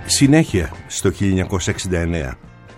Συνέχεια στο 1969.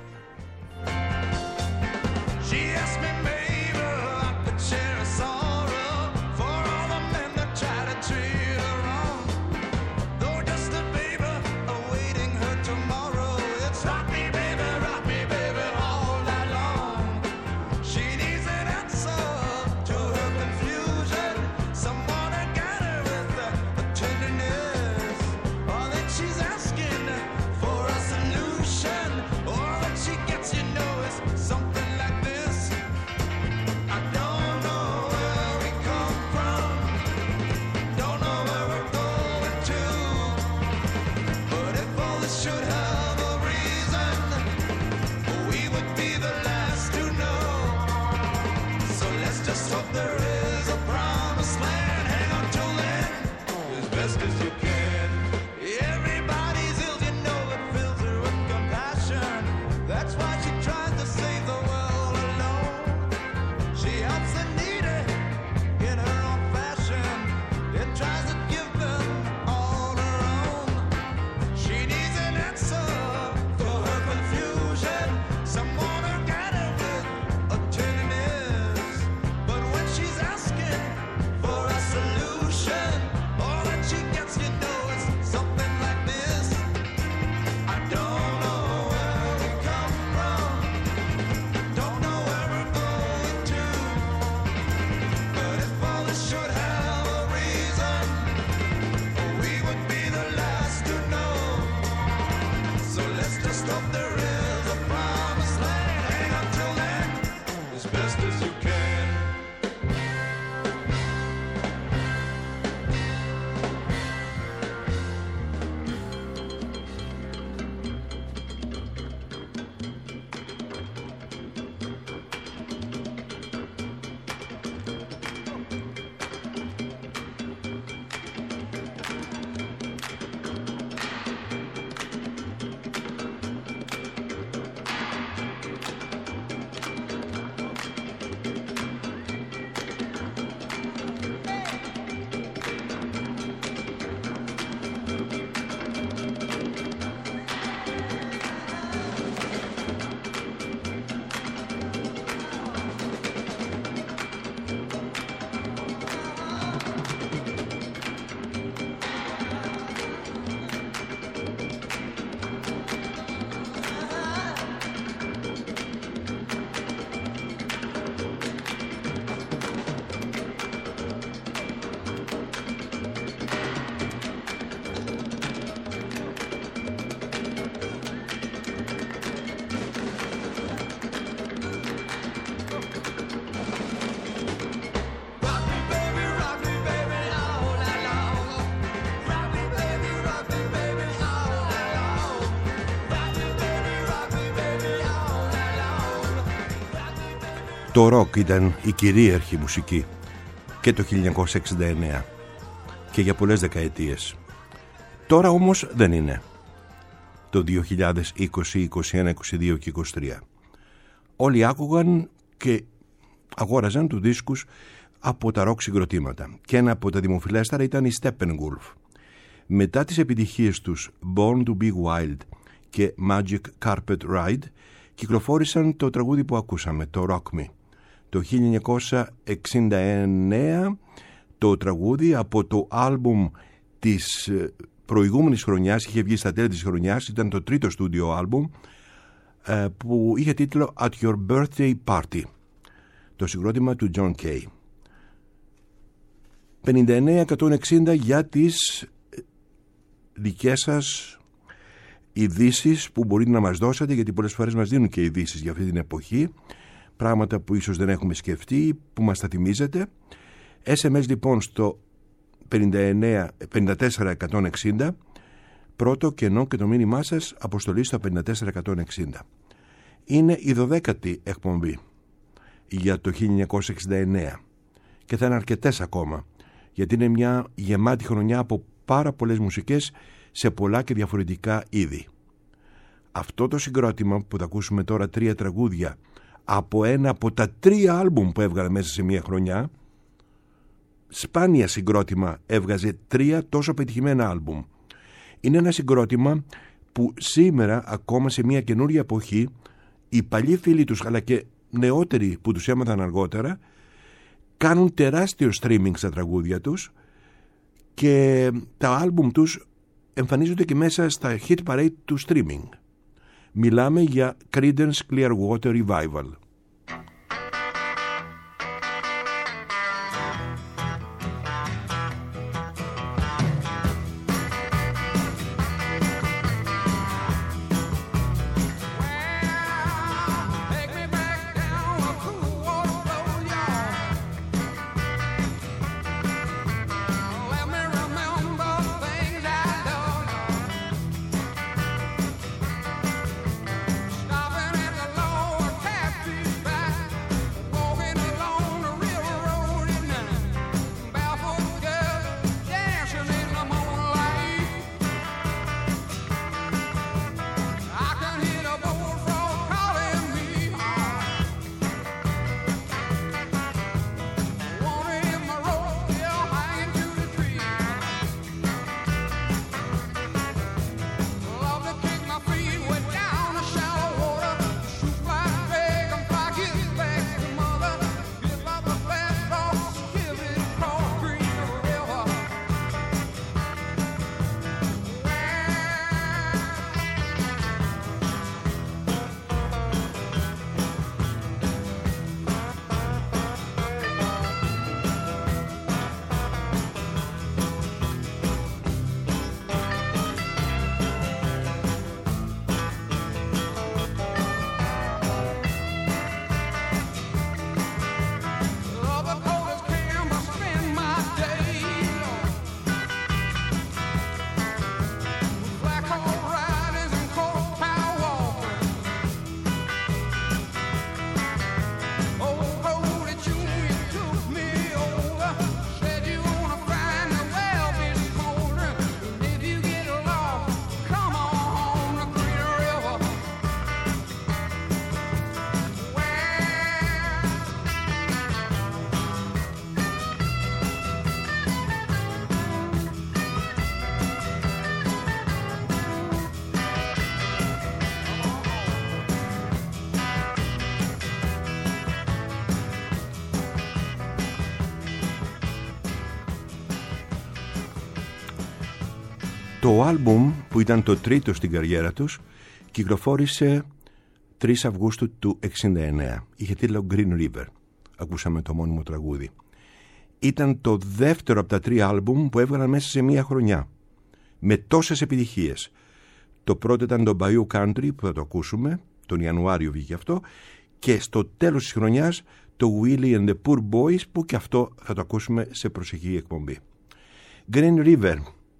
Το ροκ ήταν η κυρίαρχη μουσική και το 1969 και για πολλές δεκαετίες. Τώρα όμως δεν είναι. Το 2020, 21, 22 και 23. Όλοι άκουγαν και αγόραζαν του δίσκους από τα ροκ συγκροτήματα. Και ένα από τα δημοφιλέστερα ήταν η Steppenwolf. Μετά τις επιτυχίες τους Born to be Wild και Magic Carpet Ride κυκλοφόρησαν το τραγούδι που ακούσαμε, το Rock Me. Το 1969 το τραγούδι από το άλμπουμ της προηγούμενης χρονιάς, είχε βγει στα τέλη της χρονιάς, ήταν το τρίτο στούντιο άλμπουμ που είχε τίτλο At Your Birthday Party, το συγκρότημα του John Kay. 59-160 για τις δικές σας ειδήσεις που μπορείτε να μας δώσετε, γιατί πολλές φορές μας δίνουν και ειδήσεις για αυτή την εποχή, πράγματα που ίσως δεν έχουμε σκεφτεί, που μας τα θυμίζετε. SMS λοιπόν στο 54-160, πρώτο κενό και το μήνυμά σας αποστολή στο 54-160. Είναι η 12η εκπομπή για το 1969 και θα είναι αρκετές ακόμα, γιατί είναι μια γεμάτη χρονιά από πάρα πολλές μουσικές σε πολλά και διαφορετικά είδη. Αυτό το συγκρότημα που θα ακούσουμε τώρα, 3 τραγούδια από ένα από τα 3 άλμπουμ που έβγαλε μέσα σε μια χρονιά, σπάνια συγκρότημα έβγαζε 3 τόσο πετυχημένα άλμπουμ. Είναι ένα συγκρότημα που σήμερα ακόμα σε μια καινούρια εποχή οι παλιοί φίλοι τους αλλά και νεότεροι που τους έμαθαν αργότερα κάνουν τεράστιο streaming στα τραγούδια τους και τα άλμπουμ τους εμφανίζονται και μέσα στα hit parade του streaming. Μιλάμε για Creedence Clearwater Revival. Το άλμπουμ που ήταν το τρίτο στην καριέρα τους κυκλοφόρησε 3 Αυγούστου του 1969. Είχε τίτλο Green River. Ακούσαμε το μόνιμο τραγούδι. Ήταν το δεύτερο από τα 3 άλμπουμ που έβγαλαν μέσα σε μία χρονιά με τόσες επιτυχίες. Το πρώτο ήταν το Bayou Country που θα το ακούσουμε, τον Ιανουάριο βγήκε αυτό, και στο τέλος της χρονιάς το Willie and the Poor Boys που και αυτό θα το ακούσουμε σε προσεχή εκπομπή. Green River.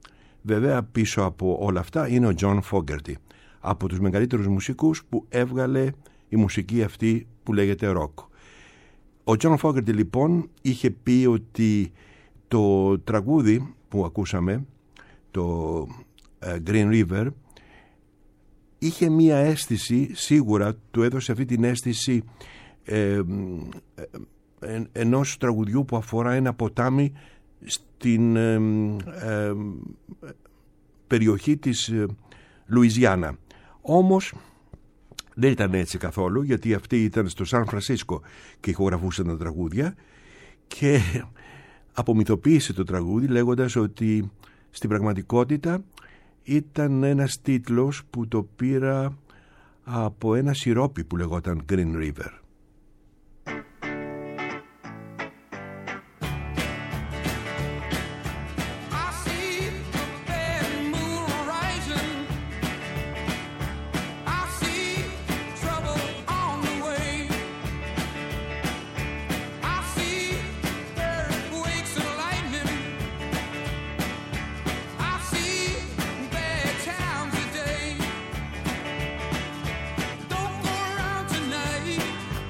Βέβαια πίσω από όλα αυτά είναι ο John Fogerty, από τους μεγαλύτερους μουσικούς που έβγαλε η μουσική αυτή που λέγεται rock. Ο John Fogerty λοιπόν είχε πει ότι το τραγούδι που ακούσαμε, το Green River, είχε μία αίσθηση, σίγουρα του έδωσε αυτή την αίσθηση ενός τραγουδιού που αφορά ένα ποτάμι στην περιοχή της Λουιζιάννα. Όμως δεν ήταν έτσι καθόλου, γιατί αυτοί ήταν στο Σαν Φρανσίσκο και ηχογραφούσαν τα τραγούδια, και απομυθοποίησε το τραγούδι λέγοντας ότι στην πραγματικότητα ήταν ένας τίτλος που το πήρα από ένα σιρόπι που λεγόταν Green River. Don't go around tonight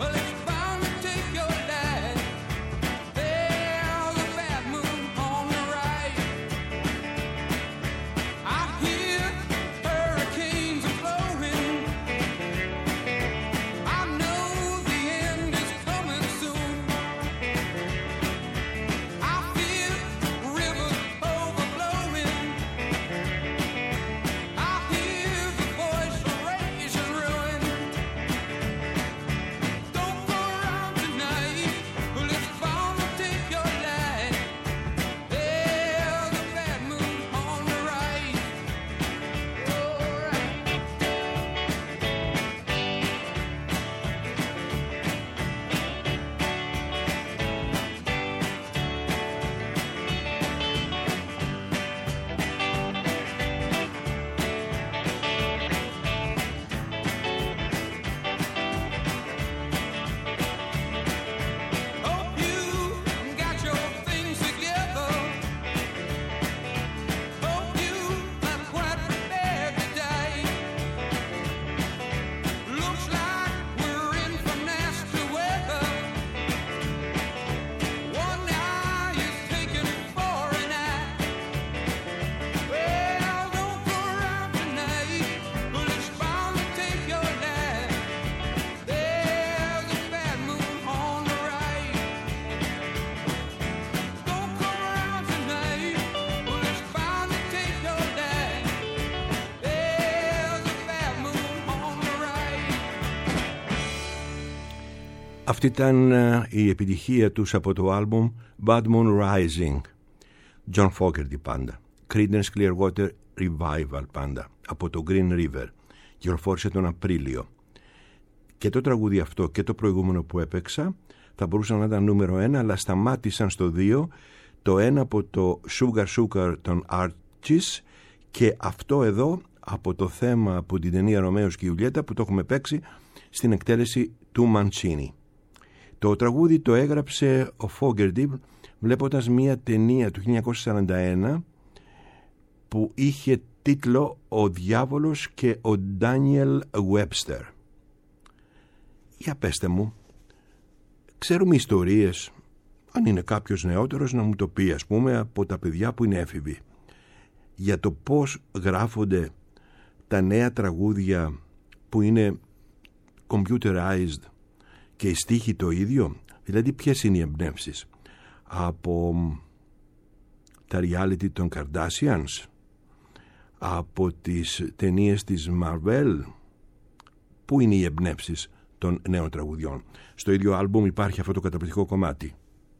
Αυτή ήταν η επιτυχία τους από το άλμπουμ Bad Moon Rising. John Fogerty πάντα. Creedence Clearwater Revival πάντα. Από το Green River. Κυκλοφόρησε τον Απρίλιο. Και το τραγούδι αυτό και το προηγούμενο που έπαιξα θα μπορούσαν να ήταν νούμερο 1, αλλά σταμάτησαν στο 2. Το ένα από το Sugar Sugar των Archies και αυτό εδώ από το θέμα από την ταινία Ρωμαίος και Ιουλιέτα που το έχουμε παίξει στην εκτέλεση του Μαντσίνι. Το τραγούδι το έγραψε ο Fogerty βλέποντας μια ταινία του 1941 που είχε τίτλο «Ο Διάβολος και ο Ντάνιελ Webster». Για πέστε μου, ξέρουμε ιστορίες, αν είναι κάποιος νεότερος να μου το πει, ας πούμε από τα παιδιά που είναι έφηβοι, για το πώς γράφονται τα νέα τραγούδια που είναι computerized και οι στίχοι το ίδιο. Δηλαδή ποιες είναι οι εμπνεύσεις? Από τα reality των Kardashians, από τις ταινίες της Marvel. Πού είναι οι εμπνεύσεις των νέων τραγουδιών? Στο ίδιο άλμπουμ υπάρχει αυτό το καταπληκτικό κομμάτι.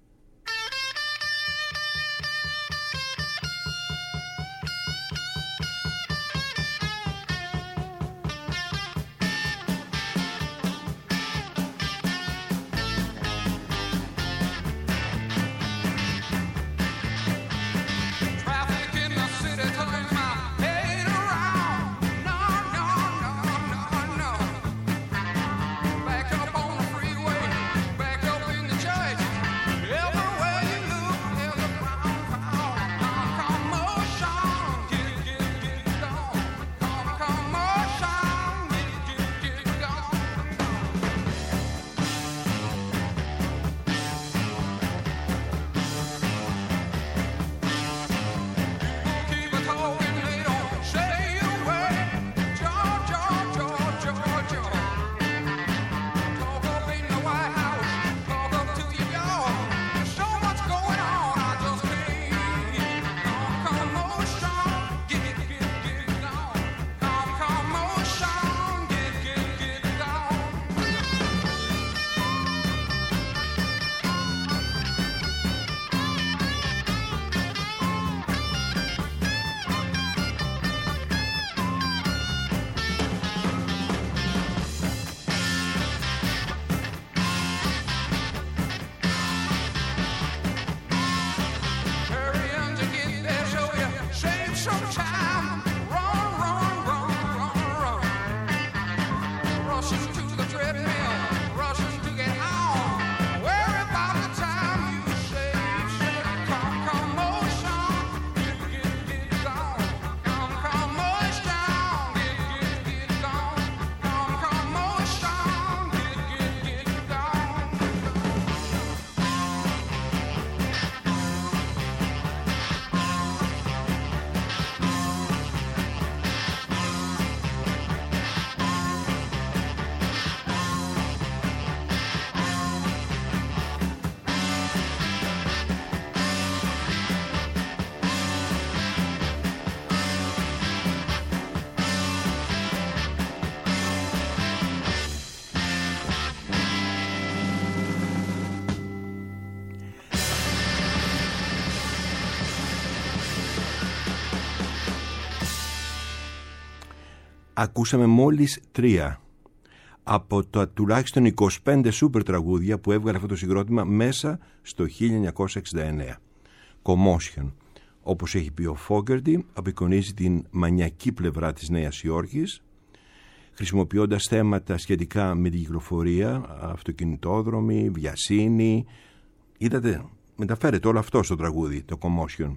Ακούσαμε μόλις 3 από τα τουλάχιστον 25 σούπερ τραγούδια που έβγαλε αυτό το συγκρότημα μέσα στο 1969. Commotion, όπως έχει πει ο Fogerty, απεικονίζει την μανιακή πλευρά της Νέας Υόρκης, χρησιμοποιώντας θέματα σχετικά με την κυκλοφορία, αυτοκινητόδρομοι, βιασύνη. Είδατε, μεταφέρεται όλο αυτό στο τραγούδι, το Commotion.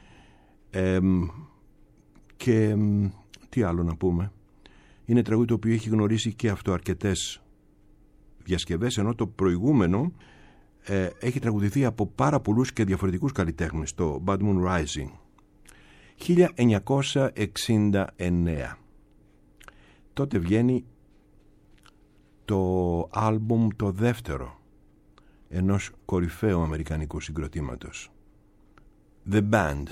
Και τι άλλο να πούμε? Είναι τραγούδι το οποίο έχει γνωρίσει και αυτό αρκετές διασκευές, ενώ το προηγούμενο έχει τραγουδηθεί από πάρα πολλούς και διαφορετικούς καλλιτέχνες, το Bad Moon Rising. 1969. Τότε βγαίνει το άλμπουμ το δεύτερο ενός κορυφαίου αμερικανικού συγκροτήματος, The Band.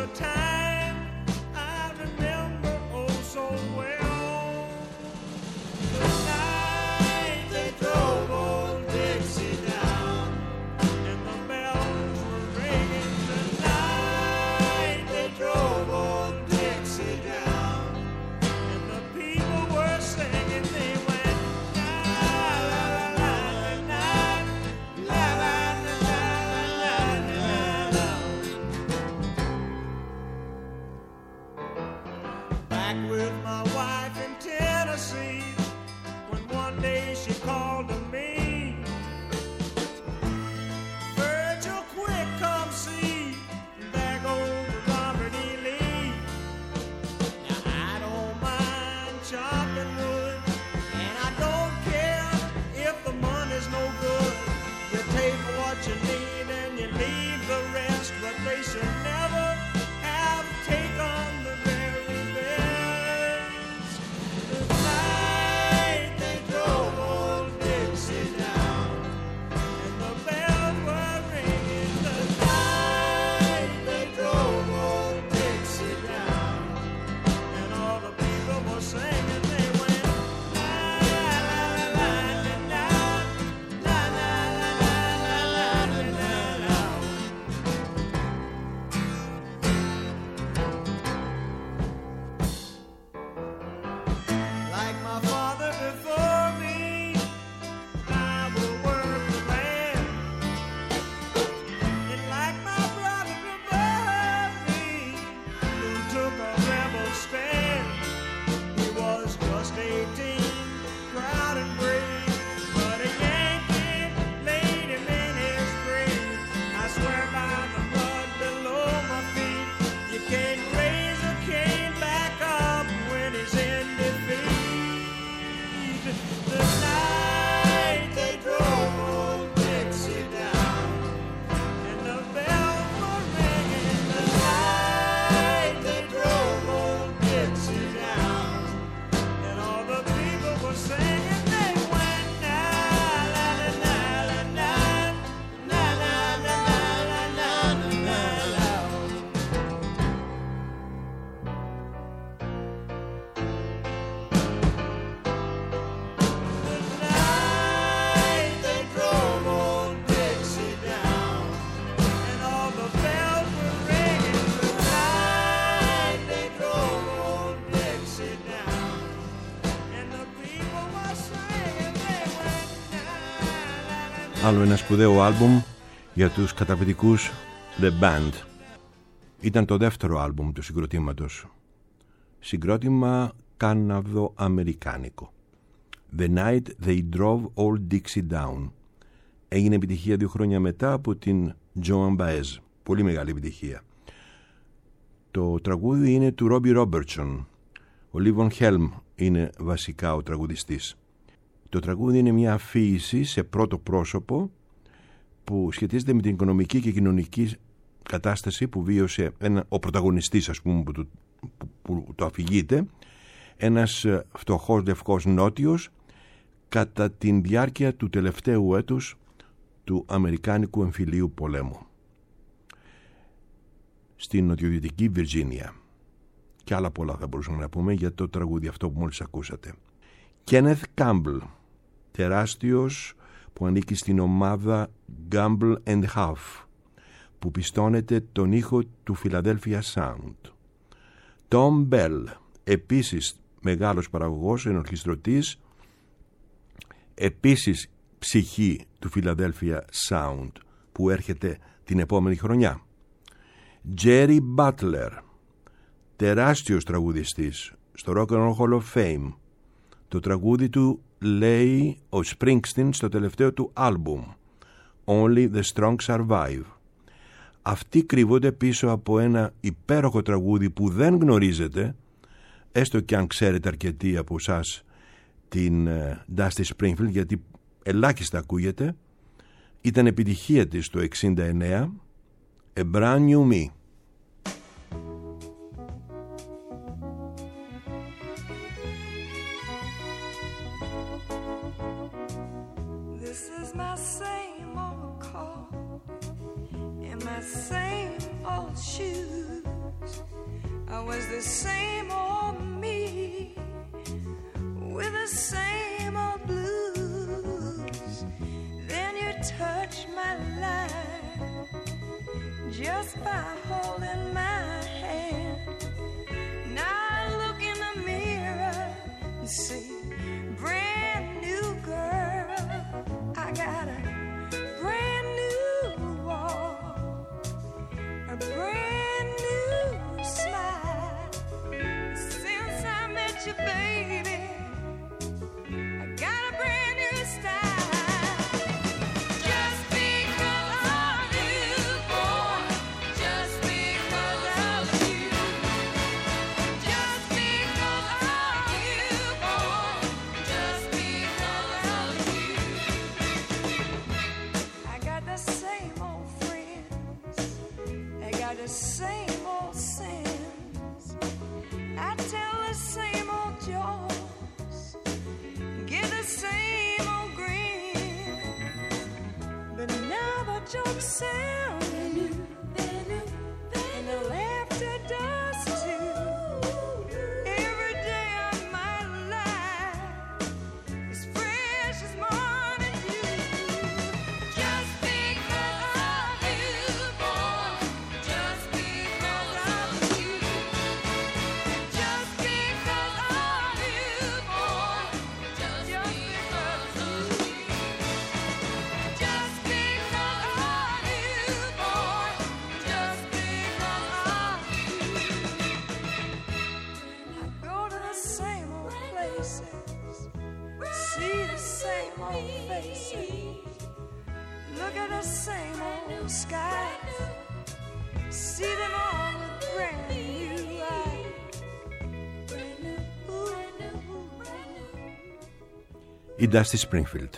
time I remember oh so well. The night they drove old Dixie down, and the bells were ringing. The night they drove old Dixie down, and the people were singing. They went la la la la la la la la la la. Back with my wife in Tennessee, when one day she called to me, Virgil, quick, come see, there goes Robert E. Lee. Now I don't mind chopping wood, and I don't care if the money's no good. You take what you need and you leave the rest, but they should never have taken the very best. The night they drove old Dixie down, and the bells were ringing. The night they drove old Dixie down, and all the people were singing. They went la la la la la la la la la la la. Like my father before me, I will work the land, and like my brother above me, who took a rebel stand. He was just 18, proud and brave, but a Yankee laid him in his grave. I swear by the blood below my feet, you can't raise a cane back up when he's in defeat. The night they drove old Dixie down, and the bells were ringing. The night they drove old Dixie down, and all the people were singing. They went na la la la la la la la la la la la la. The night they drove old Dixie down, and all the bells were ringing. The night they drove old Dixie down, and the people were singing. They went na la la la. Άλλο ένα σπουδαίο άλμπουμ για τους καταπληκτικούς The Band. Ήταν το δεύτερο άλμπουμ του συγκροτήματος. Συγκρότημα καναδο-αμερικάνικο. The Night They Drove Old Dixie Down. Έγινε επιτυχία 2 χρόνια μετά από την Joan Baez. Πολύ μεγάλη επιτυχία. Το τραγούδι είναι του Robbie Robertson. Ο Levon Helm είναι βασικά ο τραγουδιστής. Το τραγούδι είναι μια αφίηση σε πρώτο πρόσωπο που σχετίζεται με την οικονομική και κοινωνική κατάσταση που βίωσε ο πρωταγωνιστής, ας πούμε, που το αφηγείται, ένας φτωχός λευκός νότιος κατά την διάρκεια του τελευταίου έτους του Αμερικάνικου εμφυλίου πολέμου στην νοτιοδυτική Βιρτζίνια. Και άλλα πολλά θα μπορούσαμε να πούμε για το τραγούδι αυτό που μόλις ακούσατε. Kenneth Campbell, τεράστιος, που ανήκει στην ομάδα Gamble and Huff, που πιστώνεται τον ήχο του Philadelphia Sound. Tom Bell, επίσης μεγάλος παραγωγός, ενορχιστρωτής, επίσης ψυχή του Philadelphia Sound, που έρχεται την επόμενη χρονιά. Jerry Butler, τεράστιος τραγουδιστής στο Rock and Roll Hall of Fame. Το τραγούδι του λέει ο Springsteen στο τελευταίο του άλμπουμ Only the Strong Survive. Αυτοί κρύβονται πίσω από ένα υπέροχο τραγούδι που δεν γνωρίζετε, έστω και αν ξέρετε αρκετοί από εσάς την Dusty Springfield, γιατί ελάχιστα ακούγεται. Ήταν επιτυχία της το 69, A Brand New Me. Same old shoes. I was the same old me with the same old blues. Then you touched my life just by holding my hand. Now I look in the mirror and see brand new girl. I got a brand new walk, a brand new smile. Since I met you, baby, I got a brand new style. Just because of you, boy, just because of you. Just because of you, boy, just because of you. I got the same old friends, they got the same old sins. I tell the same old jokes, give the same old grin. But now the jokes sound new, and the laughter does too. Every day of my life is fresh as morning dew. Just because of you, boy, just because of you. Just because of you, boy, just because of you. Just because of you, boy, just because of you. I go to the same old places, see the same old faces, look at the same old skies, see them all with brand new eyes. Η Dusty Springfield,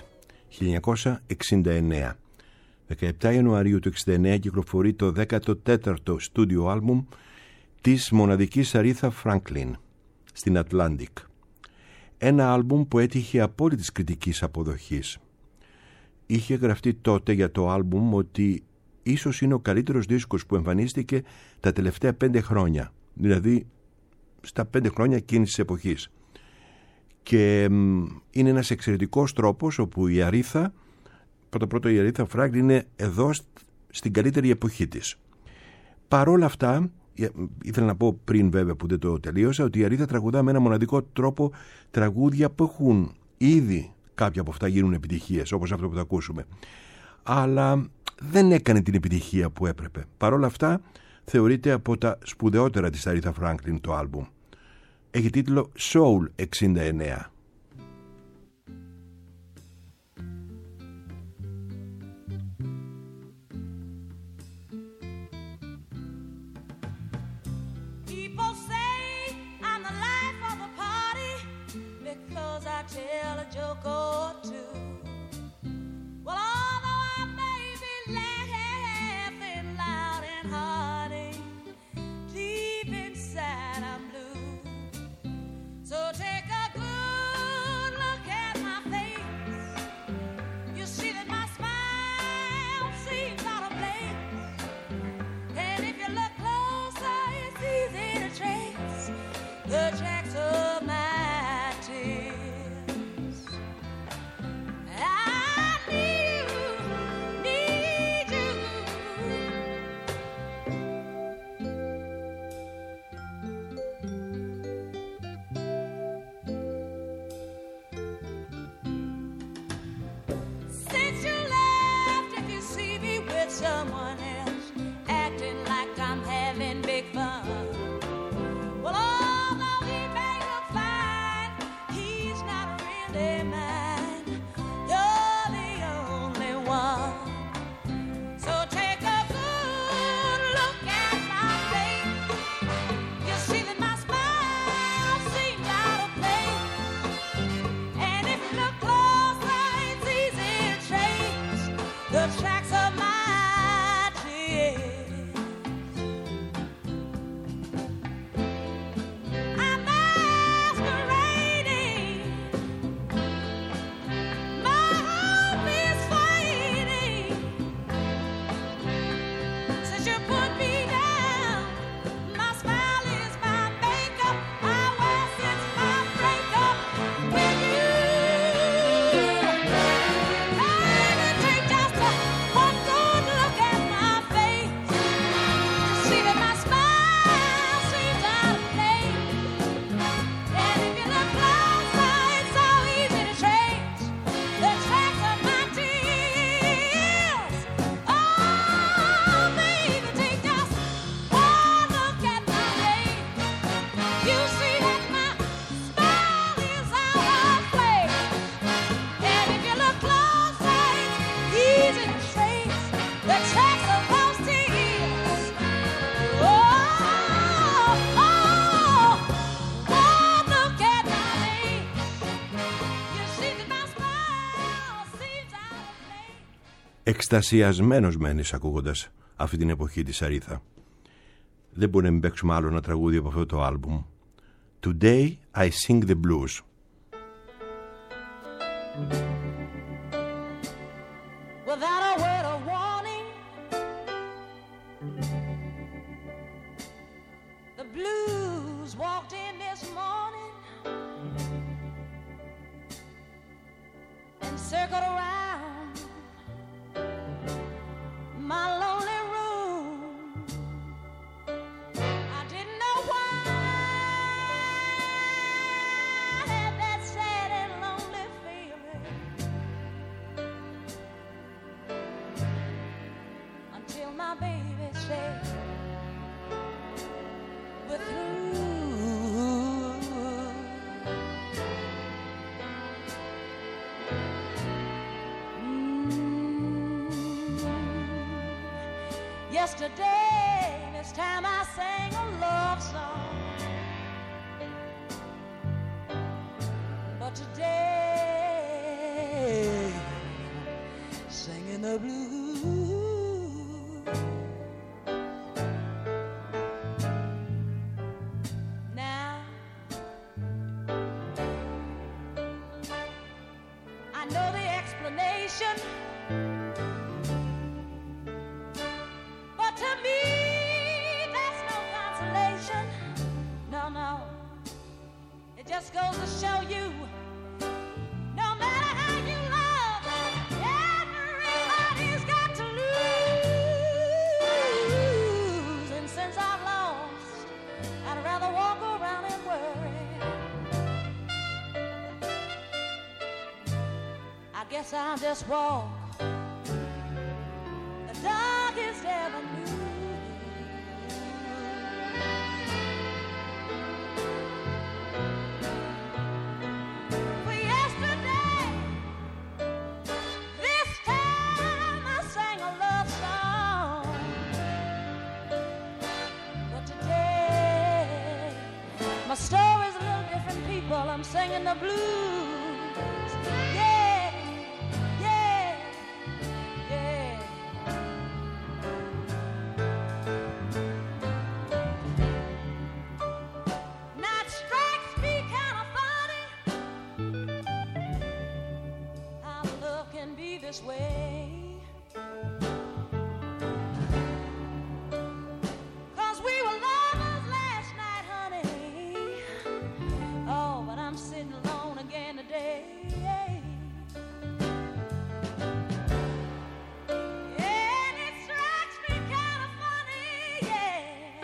1969. 17 Ιανουαρίου του 1969 κυκλοφορεί το 14ο στούντιο άλμπουμ της μοναδικής Aretha Franklin στην Atlantic. Ένα άλμπουμ που έτυχε απόλυτης κριτικής αποδοχής. Είχε γραφτεί τότε για το άλμπουμ ότι ίσως είναι ο καλύτερος δίσκος που εμφανίστηκε τα τελευταία 5 χρόνια. Δηλαδή στα 5 χρόνια εκείνης της εποχής. Και είναι ένας εξαιρετικός τρόπος όπου η Aretha, πρώτα η Aretha Franklin είναι εδώ στην καλύτερη εποχή της. Παρόλα αυτά, ήθελα να πω πριν βέβαια που δεν το τελείωσα, ότι η Aretha τραγουδά με ένα μοναδικό τρόπο τραγούδια που έχουν ήδη κάποια από αυτά γίνουν επιτυχίες, όπως αυτό που θα ακούσουμε. Αλλά δεν έκανε την επιτυχία που έπρεπε. Παρόλα αυτά θεωρείται από τα σπουδαιότερα της Aretha Franklin το άλμπουμ. Έχει τίτλο Soul 69. People say I'm the life of the party because I tell a joke or two. Well, although I may be laughing loud and hearty, deep inside I'm blue. So take a good look at my face. You'll see that my smile seems out of place. And if you look closer, it's easy to trace the tracks of my tears. I need you. Since you left, if you see me with someone else, acting like I'm having big fun. Well, although he may look fine, he's not really mine. You're the only one. So take a good look at my face. You'll see that my smile seems out of place. And if you look closer, it's easy to trace the tracks of my tears. I'm masquerading Εκστασιασμένος μένεις ακούγοντας αυτή την εποχή της Αρίθα. Δεν μπορεί να μην παίξουμε άλλο ένα τραγούδι από αυτό το άλμπουμ. Today I Sing the Blues. Without a word of warning, the blues walked in this morning and circled around my lonely room. I didn't know why I had that sad and lonely feeling until my baby said, "We're through." Yesterday, this time I sang a love song, but today, singing the blues. Now, I know the explanation, but to me, that's no consolation. No, no. It just goes to show you, no matter how you love, everybody's got to lose. And since I've lost, I'd rather walk around and worry. I guess I'll just walk the darkest avenue. For yesterday, this time I sang a love song, but today my story's a little different, people. I'm singing the blues. Yeah, yeah, yeah. Now it strikes me kind of funny how love can be this way. 'Cause we were lovers last night, honey. Oh, but I'm sitting alone again today. And it strikes me kind of funny, yeah,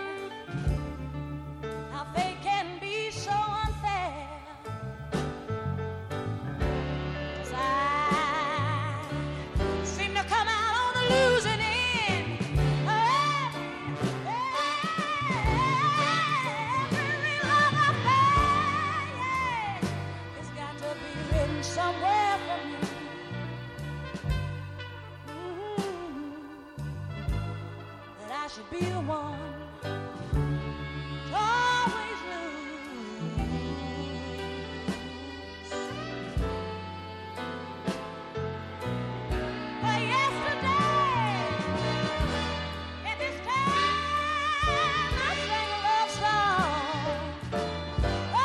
how fate can be so unfair. 'Cause I seem to come out on the losing end. Every love affair, yeah, it's got to be written somewhere for me. That I should be the one to always lose. But yesterday, at this time, I sang a love song. Oh,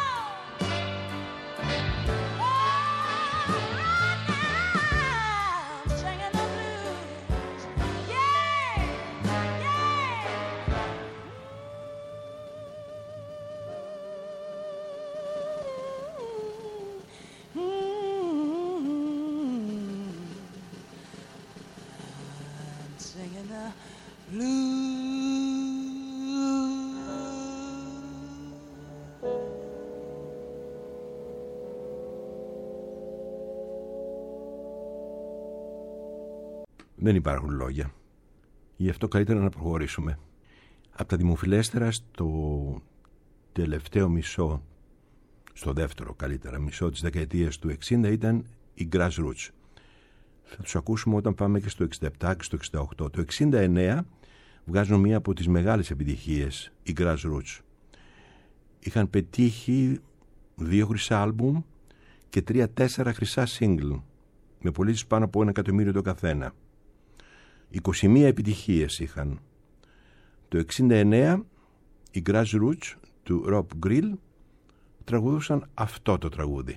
right now, I'm singing the blues. Yeah, yeah. I'm singing the blues. Δεν υπάρχουν λόγια. Γι' αυτό καλύτερα να προχωρήσουμε. Από τα δημοφιλέστερα στο τελευταίο μισό, στο δεύτερο καλύτερα μισό της δεκαετίας του 60 ήταν οι Grassroots. Θα τους ακούσουμε όταν πάμε και στο 67 και στο 68. Το 69 βγάζουν μία από τις μεγάλες επιτυχίες οι Grassroots. Είχαν πετύχει 2 χρυσά άλμπουμ και 3-4 χρυσά single με πωλήσεις πάνω από 1 εκατομμύριο το καθένα. 21 επιτυχίες είχαν. Το 1969 οι Grassroots του Rob Grill τραγουδούσαν αυτό το τραγούδι.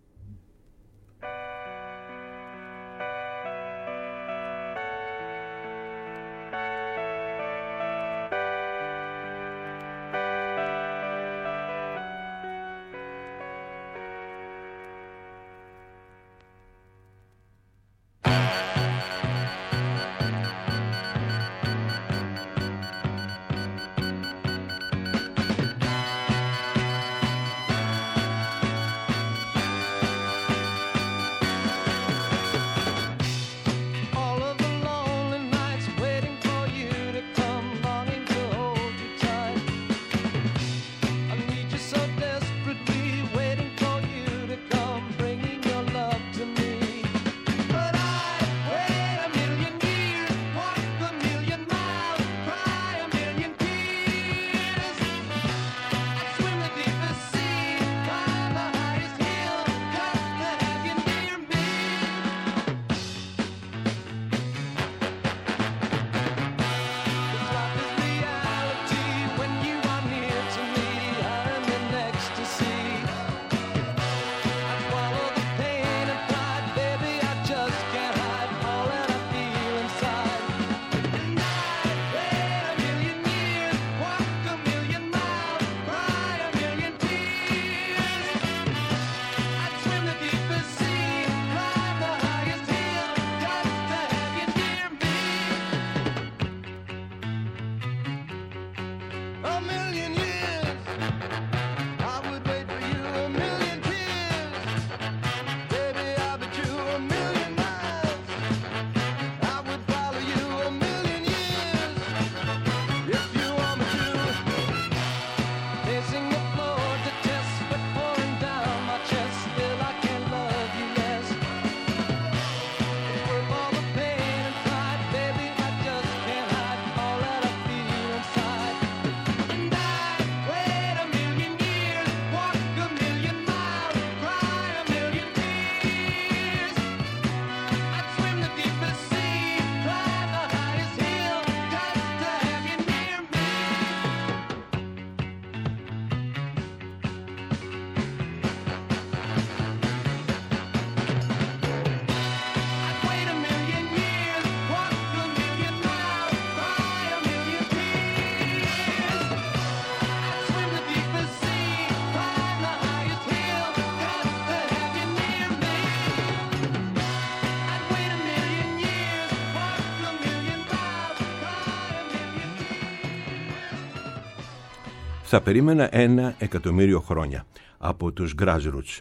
Θα περίμενα 1.000.000 χρόνια από τους Grassroots,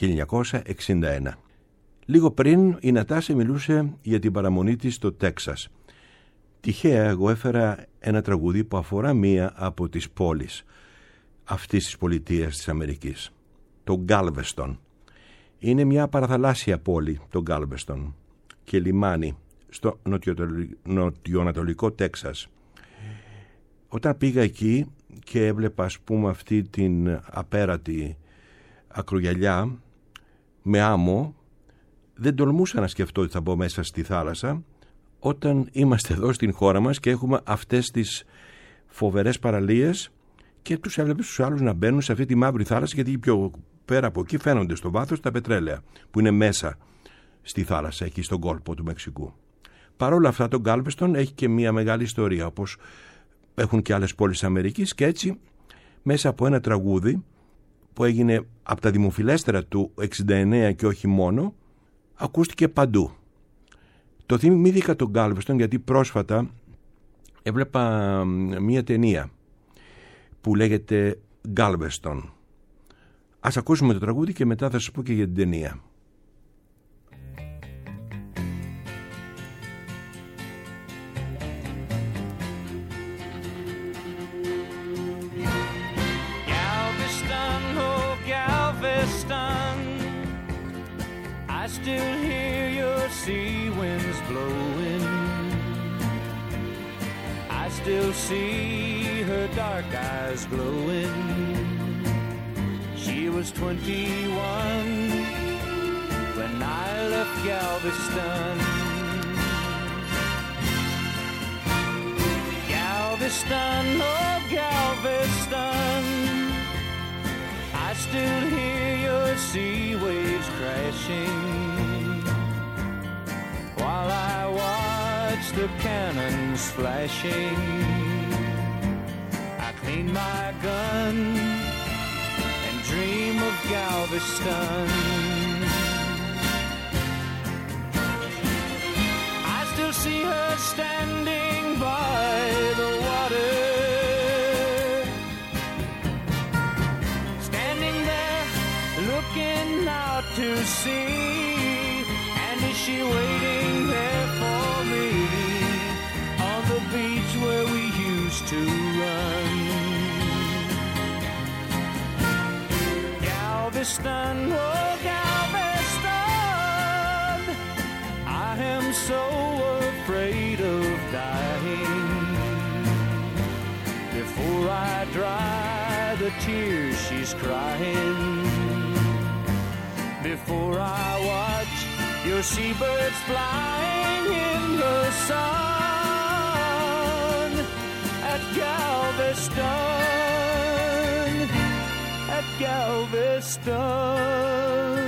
1961. Λίγο πριν η Νατάσα μιλούσε για την παραμονή της στο Τέξας. Τυχαία εγώ έφερα ένα τραγούδι που αφορά μία από τις πόλεις αυτής της πολιτείας της Αμερικής, το Galveston. Είναι μια παραθαλάσσια πόλη το Galveston και λιμάνι στο νοτιοανατολικό Τέξας. Όταν πήγα εκεί και έβλεπα, ας πούμε, αυτή την απέρατη ακρογιαλιά με άμμο, δεν τολμούσα να σκεφτώ ότι θα μπω μέσα στη θάλασσα όταν είμαστε εδώ στην χώρα μας και έχουμε αυτές τις φοβερές παραλίες και τους έβλεπες τους άλλους να μπαίνουν σε αυτή τη μαύρη θάλασσα, γιατί πιο πέρα από εκεί φαίνονται στο βάθος τα πετρέλαια που είναι μέσα στη θάλασσα εκεί στον κόλπο του Μεξικού. Παρ' όλα αυτά το Galveston έχει και μια μεγάλη ιστορία, όπως έχουν και άλλες πόλεις της Αμερικής, και έτσι μέσα από ένα τραγούδι που έγινε από τα δημοφιλέστερα του 69 και όχι μόνο, ακούστηκε παντού. Το θυμήθηκα τον Galveston γιατί πρόσφατα έβλεπα μια ταινία που λέγεται Galveston. Ας ακούσουμε το τραγούδι και μετά θα σας πω και για την ταινία. I still hear your sea winds blowing. I still see her dark eyes glowing. She was 21 when I left Galveston. Galveston, oh Galveston, I still hear your sea waves crashing while I watch the cannons flashing. I clean my gun and dream of Galveston. I still see her standing by the water, standing there looking out to sea. And is she waiting there for me on the beach where we used to run? Galveston, oh Galveston, I am so afraid of dying. Before I dry the tears she's crying, before I watch your seabirds flying in the sun at Galveston, at Galveston.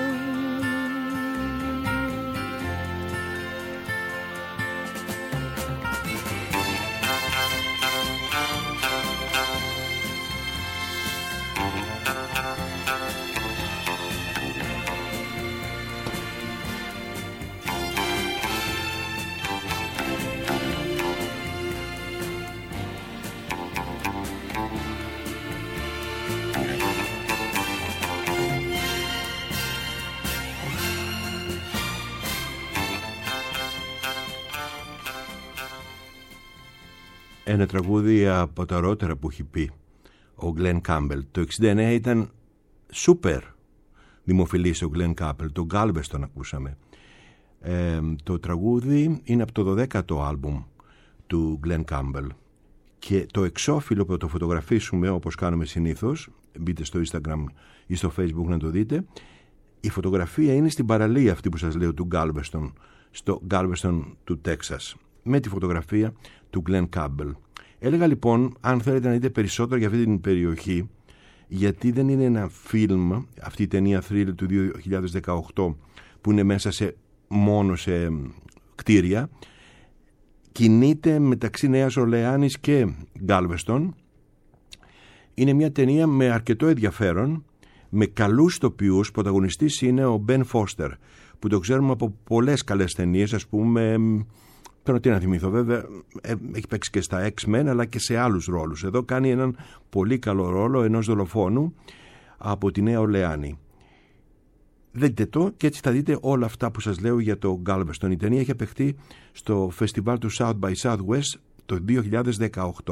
Ένα τραγούδι από τα ωραιότερα που έχει πει ο Glenn Campbell. Το 69 ήταν σούπερ δημοφιλής ο Glenn Campbell. Το Galveston ακούσαμε. Το τραγούδι είναι από το 12ο άλμπουμ του Glenn Campbell και το εξώφυλλο που θα το φωτογραφίσουμε όπως κάνουμε συνήθως, μπείτε στο Instagram ή στο Facebook να το δείτε, η φωτογραφία είναι στην παραλία αυτή που σας λέω του Galveston, στο Galveston του Τέξας, με τη φωτογραφία του Glenn Campbell. Έλεγα λοιπόν, αν θέλετε να δείτε περισσότερο για αυτή την περιοχή, γιατί δεν είναι ένα φιλμ, αυτή η ταινία Thrill του 2018 που είναι μέσα μόνο σε κτίρια, κινείται μεταξύ Νέας Ορλεάνης και Galveston. Είναι μια ταινία με αρκετό ενδιαφέρον, με καλούς τοπιούς. Πρωταγωνιστής είναι ο Ben Foster, που το ξέρουμε από πολλές καλές ταινίες, ας πούμε, τώρα τι να θυμηθώ, βέβαια έχει παίξει και στα X-Men αλλά και σε άλλους ρόλους. Εδώ κάνει έναν πολύ καλό ρόλο ενός δολοφόνου από τη Νέα Ορλεάνη. Δείτε το και έτσι θα δείτε όλα αυτά που σας λέω για το Galveston. Η ταινία έχει απαιχτεί στο φεστιβάλ του South by Southwest το 2018.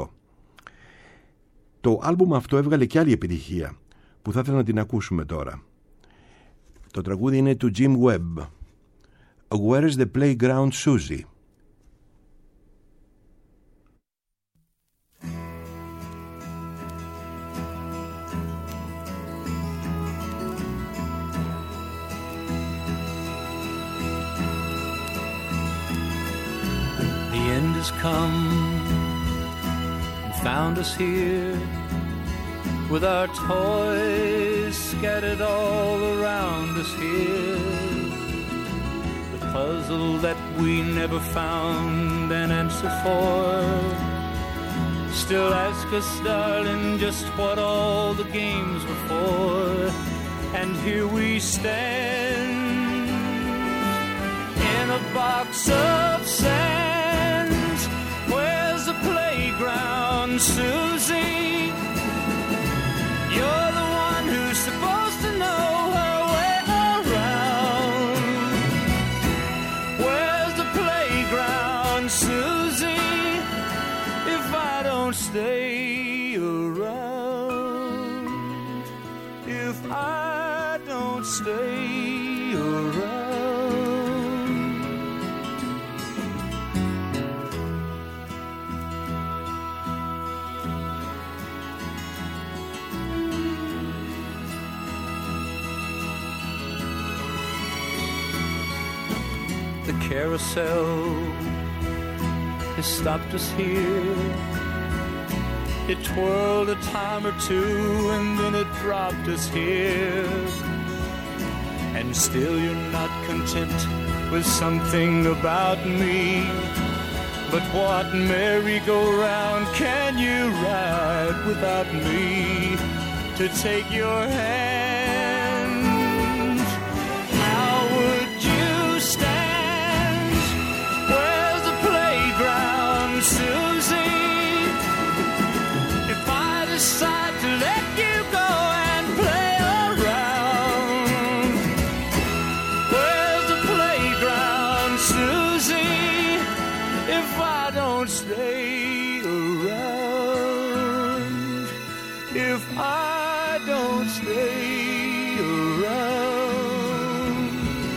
Το άλμπουμ αυτό έβγαλε και άλλη επιτυχία που θα ήθελα να την ακούσουμε τώρα. Το τραγούδι είναι του Jim Webb. Where's the playground Susie? The end has come and found us here, with our toys scattered all around us here. The puzzle that we never found an answer for still ask us, darling, just what all the games were for. And here we stand in a box of sand. Where's the playground, Susie? You're the one who's supposed to know her way around. Where's the playground, Susie? If I don't stay around, if I don't stay around. The carousel has stopped us here, It twirled a time or two and then it dropped us here. And still you're not content with something about me. But what merry-go-round can you ride without me to take your hand? How would you stand? Where's the playground, Susie? If I decide to let you go and play around, where's the playground, Susie? If I don't stay around, if I don't stay around,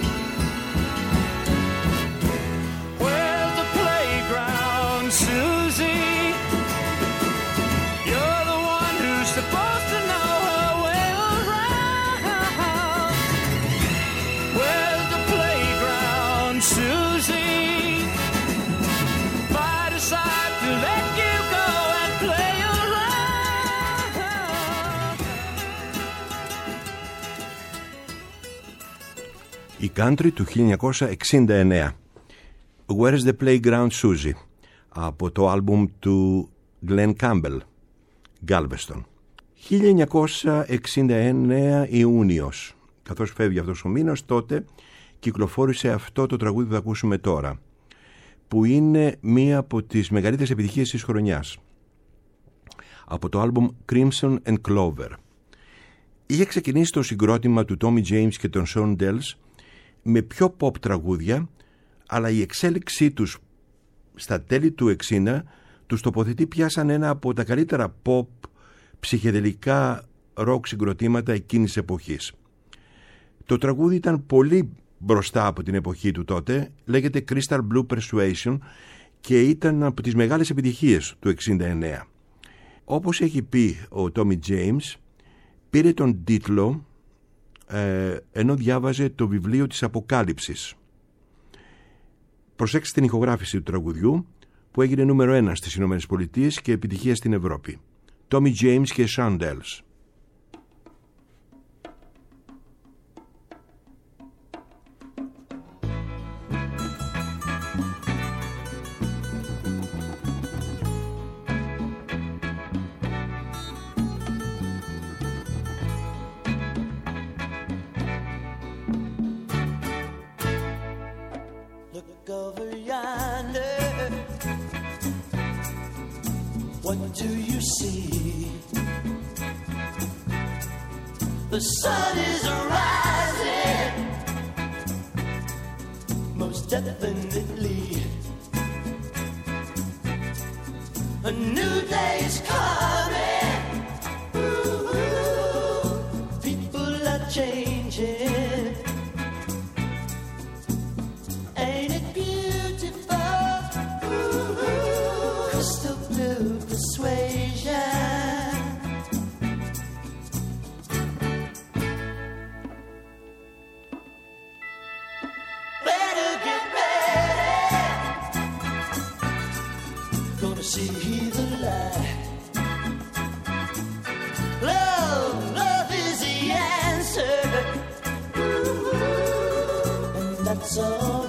where's the playground, Susie? You're the one who's supposed to know her way around. Where's the playground, Susie? If I decide to let you go and play around. Η country του 1969. Where's the Playground Susie, από το άλμπουμ του Glenn Campbell, Galveston. 1969 Ιούνιος, καθώς φεύγει αυτός ο μήνας, τότε κυκλοφόρησε αυτό το τραγούδι που θα ακούσουμε τώρα, που είναι μία από τις μεγαλύτερες επιτυχίες της χρονιάς, από το άλμπουμ Crimson and Clover. Είχε ξεκινήσει το συγκρότημα του Tommy James και των Sean Dells με πιο pop τραγούδια, αλλά η εξέλιξή τους στα τέλη του 60 τους τοποθετεί πια σαν ένα από τα καλύτερα pop ψυχεδελικά rock συγκροτήματα εκείνης της εποχής. Το τραγούδι ήταν πολύ μπροστά από την εποχή του τότε, λέγεται Crystal Blue Persuasion και ήταν από τις μεγάλες επιτυχίες του 69. Όπως έχει πει ο Tommy James, πήρε τον τίτλο ενώ διάβαζε το βιβλίο της Αποκάλυψης. Προσέξτε την ηχογράφηση του τραγουδιού που έγινε νούμερο 1 στις Ηνωμένες Πολιτείες και επιτυχία στην Ευρώπη. Tommy James και Sean Dells. Over yonder, what do you see? The sun is rising, most definitely. A new day is coming. Ooh, people are changing. Ain't it beautiful? Ooh, crystal blue persuasion. Better get ready. Gonna see the light. Love is the answer. Ooh, and that's all.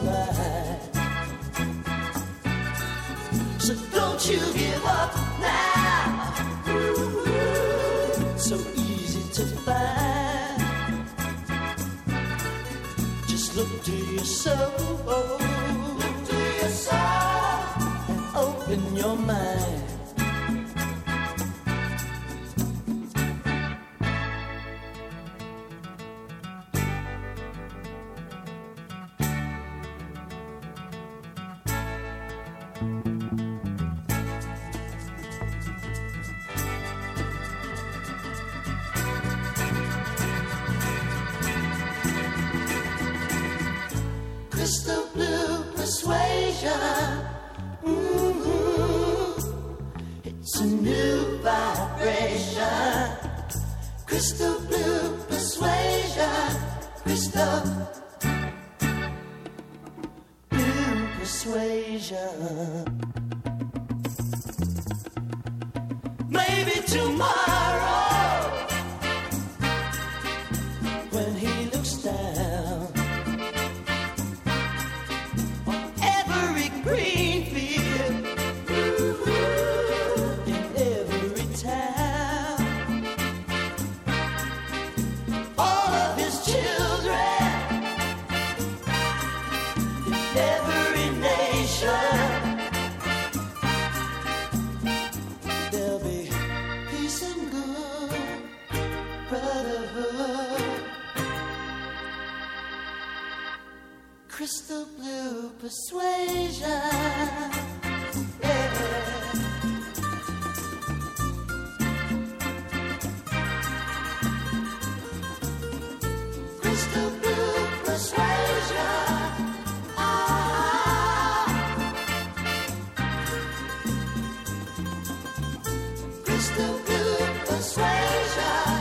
So don't you give up now. So easy to find. Just look to your soul. Look to your soul and open your mind. Crystal blue persuasion. It's a new vibration. Crystal blue persuasion. Crystal blue persuasion. Maybe maybe tomorrow, when he looks down on every green field in every town, all of his children in every nation. There'll be peace and good brotherhood, crystal blue persuasion. Yeah. Crystal blue persuasion. Crystal blue persuasion.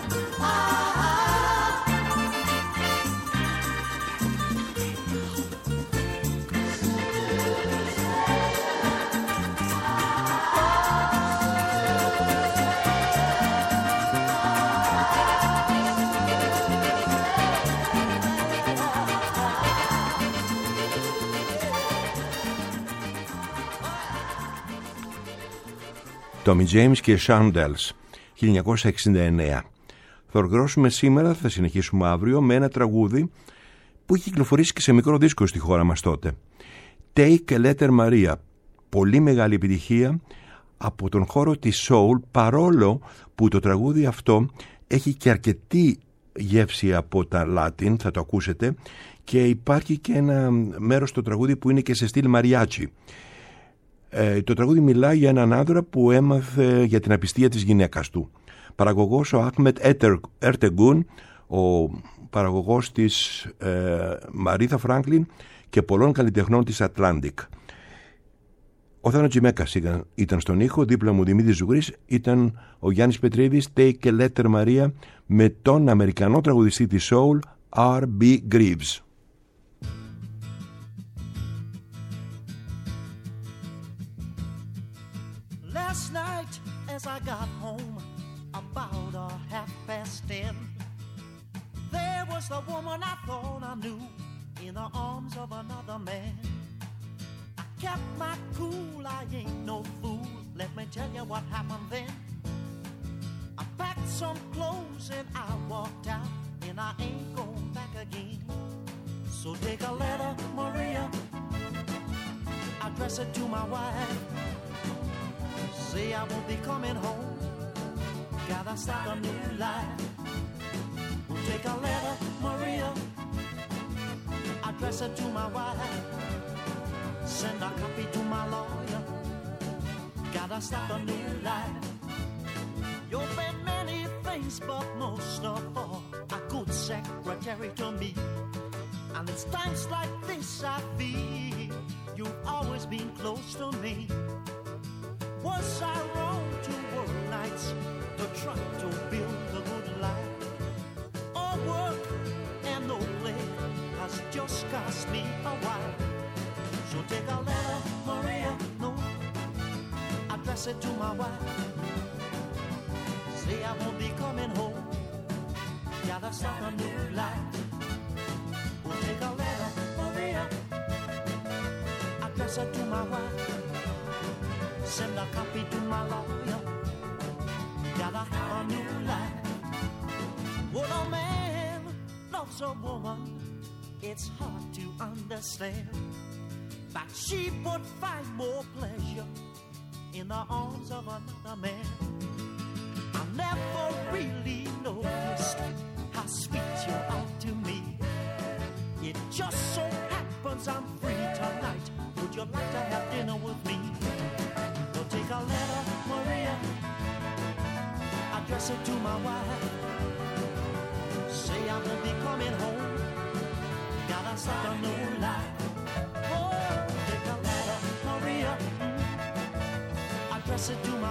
Tommy James και Shondells, 1969. Θα ολοκληρώσουμε σήμερα, θα συνεχίσουμε αύριο με ένα τραγούδι που έχει κυκλοφορήσει και σε μικρό δίσκο στη χώρα μας τότε. Take a Letter Maria, πολύ μεγάλη επιτυχία από τον χώρο της soul, παρόλο που το τραγούδι αυτό έχει και αρκετή γεύση από τα Latin, θα το ακούσετε, και υπάρχει και ένα μέρος στο τραγούδι που είναι και σε στυλ mariachi. Το τραγούδι μιλάει για έναν άντρα που έμαθε για την απιστία της γυναίκας του. Παραγωγός ο Ahmet Ertegun, ο παραγωγός της Μαρίθα Φράγκλιν και πολλών καλλιτεχνών της Atlantic. Ο Θάνο Τσιμέκας ήταν στον ήχο, δίπλα μου Δημήτρης Ζουγρής, ήταν ο Γιάννης Πετρίδης, Take a Letter Maria, με τον Αμερικανό τραγουδιστή της soul, R.B. Greaves. Last night as I got home about 10:30, there was the woman I thought I knew in the arms of another man. I kept my cool, I ain't no fool. Let me tell you what happened then. I packed some clothes and I walked out, and I ain't going back again. So take a letter, Maria, address it to my wife. Say I won't be coming home, gotta start a new life. We'll take a letter, Maria, address it to my wife. Send a copy to my lawyer, gotta start a new life. You've been many things, but most of all, a good secretary to me. And it's times like this I feel you've always been close to me. Was I wrong to work nights to try to build a good life? All work and no play has just cost me a while. So take a letter, Maria, no, address it to my wife. Say I won't be coming home, gotta start a new life. We'll take a letter, Maria, address it to my wife. Send a copy to my lawyer, gotta have a new life. When a man loves a woman, it's hard to understand that she would find more pleasure in the arms of another man. I never really noticed how sweet you are to me. It just so happens I'm free tonight. Would you like to have dinner with me? Take a letter, Maria, address it to my wife. Say I won't be coming home, gotta start a new life. Oh, take a letter, Maria, address it to